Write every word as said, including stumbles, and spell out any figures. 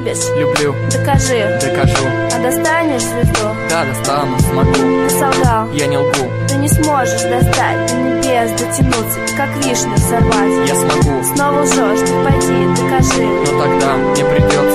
любишь? Люблю. Докажи. Докажу. А достанешь звезду? Да, достану, смогу. Ты солгал. Я не лгу. Ты не сможешь достать до небес, дотянуться, как вишню сорвать. Я смогу. Снова лжешь, ты пойди, докажи. Но тогда мне придется